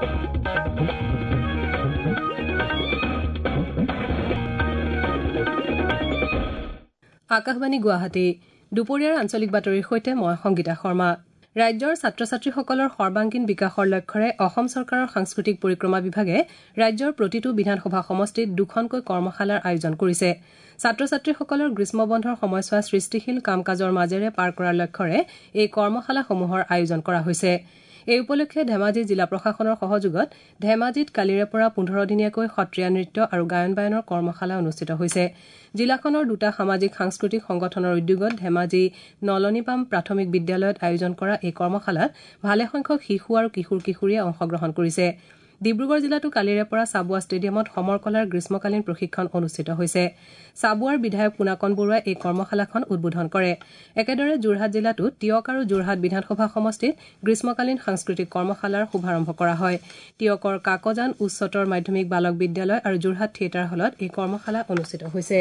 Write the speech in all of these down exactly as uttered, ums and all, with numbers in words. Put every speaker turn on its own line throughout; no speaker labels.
আকাশবাণী গুৱাহাটী দুপৰীয়াৰ আঞ্চলিক বাতৰিৰ সৈতে মই সংগীতা শৰ্মা। ৰাজ্যৰ ছাত্ৰ ছাত্ৰীসকলৰ সৰ্বাংগীন বিকাশৰ লক্ষ্যৰে অসম চৰকাৰৰ সাংস্কৃতিক পৰিক্ৰমা বিভাগে ৰাজ্যৰ প্ৰতিটো বিধানসভা সমষ্টিত দুখনকৈ কৰ্মশালাৰ আয়োজন কৰিছে। ছাত্ৰ ছাত্ৰীসকলৰ গ্ৰীষ্মবন্ধৰ সময়ছোৱা সৃষ্টিশীল কাম কাজৰ মাজেৰে পাৰ কৰাৰ লক্ষ্যৰে এই কৰ্মশালাসমূহৰ আয়োজন কৰা হৈছে। এই উপলক্ষে ধেমাজি জিলা প্ৰশাসনৰ সহযোগত ধেমাজিত কালিৰে পৰা পোন্ধৰ দিনীয়াকৈ সত্ৰীয়া নৃত্য আৰু গায়ন বায়নৰ কৰ্মশালা অনুষ্ঠিত হৈছে। জিলাখনৰ দুটা সামাজিক সাংস্কৃতিক সংগঠনৰ উদ্যোগত ধেমাজি নলনীপাম প্ৰাথমিক বিদ্যালয়ত আয়োজন কৰা এই কৰ্মশালাত ভালেসংখ্যক শিশু আৰু কিশোৰ কিশোৰীয়ে অংশগ্ৰহণ কৰিছে। ডিব্ৰুগড় জিলাতো কালিৰে পৰা চাবুৱা ষ্টেডিয়ামত সমৰ কলাৰ গ্ৰীষ্মকালীন প্ৰশিক্ষণ অনুষ্ঠিত হৈছে। চাবুৱাৰ বিধায়ক পুনাকন বৰুৱাই এই কৰ্মশালাখন উদ্বোধন কৰে। একেদৰে যোৰহাট জিলাতো টিয়ক আৰু যোৰহাট বিধানসভা সমষ্টিত গ্ৰীষ্মকালীন সাংস্কৃতিক কৰ্মশালাৰ শুভাৰম্ভ কৰা হয়। টিয়কৰ কাকজান উচ্চতৰ মাধ্যমিক বালক বিদ্যালয় আৰু যোৰহাট থিয়েটাৰ হলত এই কৰ্মশালা অনুষ্ঠিত হৈছে।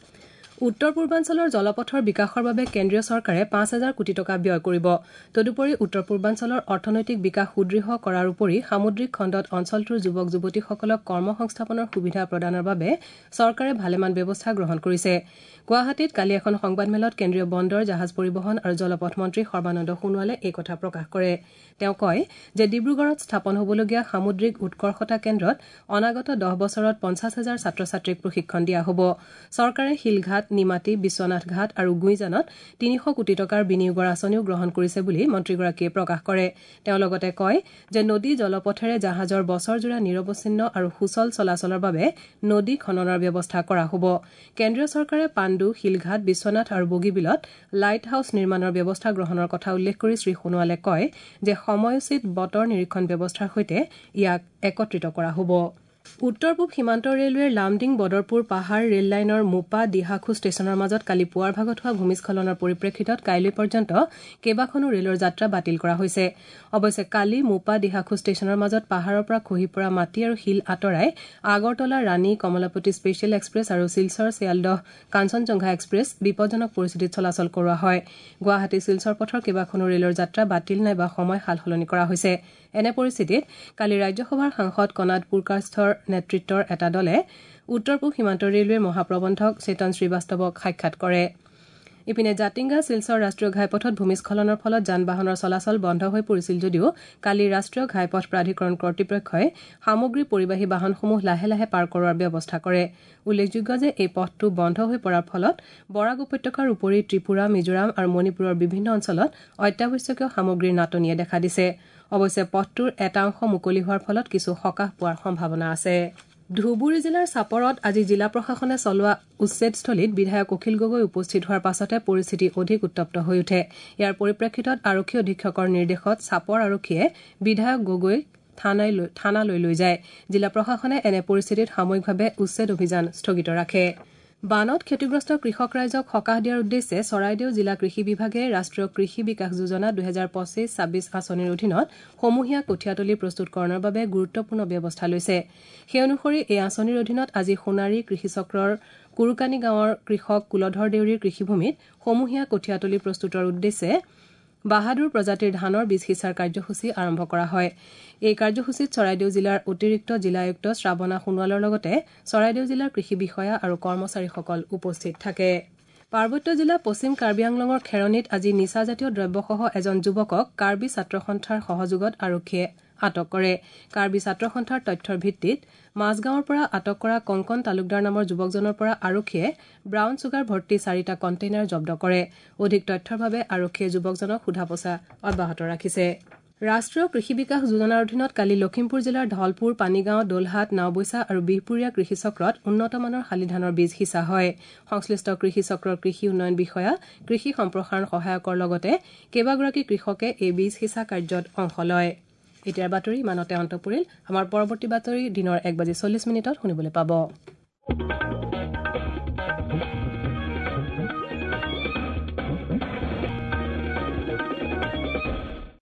উত্তৰ পূৰ্বাঞ্চলৰ জলপথৰ বিকাশৰ বাবে কেন্দ্ৰীয় চৰকাৰে পাঁচ হাজাৰ কোটি টকা ব্যয় কৰিব। তদুপৰি উত্তৰ পূৰ্বাঞ্চলৰ অৰ্থনৈতিক বিকাশ সুদৃঢ় কৰাৰ উপৰি সামুদ্ৰিক খণ্ডত অঞ্চলটোৰ যুৱক যুৱতীসকলক কৰ্মসংস্থাপনৰ সুবিধা প্ৰদানৰ বাবে চৰকাৰে ভালেমান ব্যৱস্থা গ্ৰহণ কৰিছে। গুৱাহাটীত কালি এখন সংবাদমেলত কেন্দ্ৰীয় বন্দৰ জাহাজ পৰিবহণ আৰু জলপথ মন্ত্ৰী সৰ্বানন্দ সোণোৱালে এই কথা প্ৰকাশ কৰে। তেওঁ কয় যে ডিব্ৰুগড়ত স্থাপন হ'বলগীয়া সামুদ্ৰিক উৎকৰ্ষতা কেন্দ্ৰত অনাগত দহ বছৰত পঞ্চাছ হাজাৰ ছাত্ৰ ছাত্ৰীক প্ৰশিক্ষণ দিয়া হ'ব। চৰকাৰে শিলঘাট, নিমাতী, বিশ্বনাথ ঘাট আৰু গুইজানত তিনিশ কোটি টকাৰ বিনিয়োগৰ আঁচনিও গ্ৰহণ কৰিছে বুলি মন্ত্ৰীগৰাকীয়ে প্ৰকাশ কৰে। তেওঁ লগতে কয় যে নদী জলপথেৰে জাহাজৰ বছৰজোৰা নিৰৱচ্ছিন্ন আৰু সুচল চলাচলৰ বাবে নদী খননৰ ব্যৱস্থা কৰা হ'ব। কেন্দ্ৰীয় চৰকাৰে পাণ্ডু, শিলঘাট, বিশ্বনাথ আৰু বগীবিলত লাইট হাউচ নিৰ্মাণৰ ব্যৱস্থা গ্ৰহণৰ কথা উল্লেখ কৰি শ্ৰী সোণোৱালে কয় যে সময়োচিত বতৰ নিৰীক্ষণ ব্যৱস্থাৰ সৈতে ইয়াক একত্ৰিত কৰা হ'ব। উত্তৰ পূব সীমান্ত ৰেলৱেৰ লামডিং বদৰপুৰ পাহাৰ ৰেল লাইনৰ মোপা দিহাখু ষ্টেচনৰ মাজত কালি পুৱাৰ ভাগত হোৱা ভূমিস্খলনৰ পৰিপ্ৰেক্ষিতত কাইলৈ পৰ্যন্ত কেইবাখনো ৰেলৰ যাত্ৰা বাতিল কৰা হৈছে। অৱশ্যে কালি মোপা দিহাখু ষ্টেচনৰ মাজত পাহাৰৰ পৰা খহি পৰা মাটি আৰু শিল আঁতৰাই আগৰতলা ৰাণী কমলাপতি স্পেচিয়েল এক্সপ্ৰেছ আৰু শিলচৰ শিয়ালদহ কাঞ্চনজংঘা এক্সপ্ৰেছ বিপদজনক পৰিস্থিতিত চলাচল কৰোৱা হয়। গুৱাহাটী শিলচৰ পথৰ কেইবাখনো ৰেলৰ যাত্ৰা বাতিল নাইবা সময় সাল সলনি কৰা হৈছে। এনে পৰিস্থিতিত কালি ৰাজ্যসভাৰ সাংসদ কনাদ পুৰকাস্থৰ নেতৃত্বৰ এটা দলে উত্তৰ পূব সীমান্ত ৰেলৱেৰ মহাপ্ৰবন্ধক চেতন শ্ৰীবাস্তৱক সাক্ষাৎ কৰে। ইপিনে জাতিংগা শিলচৰ ৰাষ্ট্ৰীয় ঘাইপথত ভূমিস্খলনৰ ফলত যান বাহনৰ চলাচল বন্ধ হৈ পৰিছিল যদিও কালি ৰাষ্ট্ৰীয় ঘাইপথ প্ৰাধিকৰণ কৰ্তৃপক্ষই সামগ্ৰী পৰিবাহী বাহনসমূহ লাহে লাহে পাৰ কৰোৱাৰ ব্যৱস্থা কৰে। উল্লেখযোগ্য যে এই পথটো বন্ধ হৈ পৰাৰ ফলত বৰাক উপত্যকাৰ উপৰি ত্ৰিপুৰা, মিজোৰাম আৰু মণিপুৰৰ বিভিন্ন অঞ্চলত অত্যাৱশ্যকীয় সামগ্ৰীৰ নাটনিয়ে দেখা দিছে। অৱশ্যে পথটোৰ এটা অংশ মুকলি হোৱাৰ ফলত কিছু সকাহ পোৱাৰ সম্ভাৱনা আছে। ধুবুৰী জিলাৰ চাপৰত আজি জিলা প্ৰশাসনে চলোৱা উচ্ছেদস্থলীত বিধায়ক অখিল গগৈ উপস্থিত হোৱাৰ পাছতে পৰিস্থিতি অধিক উত্তপ্ত হৈ উঠে। ইয়াৰ পৰিপ্ৰেক্ষিতত আৰক্ষী অধীক্ষকৰ নিৰ্দেশত চাপৰ আৰক্ষীয়ে বিধায়ক গগৈক থানালৈ লৈ যায়। জিলা প্ৰশাসনে এনে পৰিস্থিতিত সাময়িকভাৱে উচ্ছেদ অভিযান স্থগিত ৰাখে। বানত ক্ষতিগ্ৰস্ত কৃষক ৰাইজক সকাহ দিয়াৰ উদ্দেশ্যে চৰাইদেউ জিলা কৃষি বিভাগে ৰাষ্ট্ৰীয় কৃষি বিকাশ যোজনা দুহেজাৰ পঁচিছ ছাব্বিছ আঁচনিৰ অধীনত সমূহীয়া কঠীয়াতলী প্ৰস্তুতকৰণৰ বাবে গুৰুত্বপূৰ্ণ ব্যৱস্থা লৈছে। সেই অনুসৰি এই আঁচনিৰ অধীনত আজি সোণাৰী কৃষিচক্ৰৰ কুৰুকানী গাঁৱৰ কৃষক কুলধৰ দেউৰীৰ কৃষিভূমিত সমূহীয়া কঠীয়াতলী প্ৰস্তুতৰ উদ্দেশ্যে বাহাদুৰ প্ৰজাতিৰ ধানৰ বীজ সিঁচাৰ কাৰ্যসূচী আৰম্ভ কৰা হয়। এই কাৰ্যসূচীত চৰাইদেউ জিলাৰ অতিৰিক্ত জিলা আয়ুক্ত শ্ৰাৱণা সোণোৱালৰ লগতে চৰাইদেউ জিলাৰ কৃষি বিষয়া আৰু কৰ্মচাৰীসকল উপস্থিত থাকে। পাৰ্বত্য জিলা পশ্চিম কাৰ্বি আংলঙৰ খেৰণীত আজি নিচাজাতীয় দ্ৰব্যসহ এজন যুৱকক কাৰ্বি ছাত্ৰ সন্থাৰ সহযোগত আৰক্ষীয়ে আটক কৰে। কাৰ্বি ছাত্ৰ সন্থাৰ তথ্যৰ ভিত্তিত মাজগাঁৱৰ পৰা আটক কৰা কংকন তালুকদাৰ নামৰ যুৱকজনৰ পৰা আৰক্ষীয়ে ব্ৰাউন চুগাৰ ভৰ্তি চাৰিটা কণ্টেইনাৰ জব্দ কৰে। অধিক তথ্যৰ বাবে আৰক্ষীয়ে যুৱকজনক সোধা পোছা অব্যাহত ৰাখিছে। ৰাষ্ট্ৰীয় কৃষি বিকাশ যোজনাৰ অধীনত কালি লখিমপুৰ জিলাৰ ধলপুৰ, পানীগাঁও, দোলহাট, নাওবৈচা আৰু বিহপুৰীয়া কৃষিচক্ৰত উন্নতমানৰ শালি ধানৰ বীজ সিঁচা হয়। সংশ্লিষ্ট কৃষিচক্ৰৰ কৃষি উন্নয়ন বিষয়া, কৃষি সম্প্ৰসাৰণ সহায়কৰ লগতে কেইবাগৰাকী কৃষকে এই বীজ সিঁচা কাৰ্যত অংশ লয়। এতিয়াৰ বাতৰি ইমানতে অন্ত পৰিল। আমাৰ পৰৱৰ্তী বাতৰি দিনৰ এক বাজি চল্লিছ মিনিটত শুনিবলৈ পাব।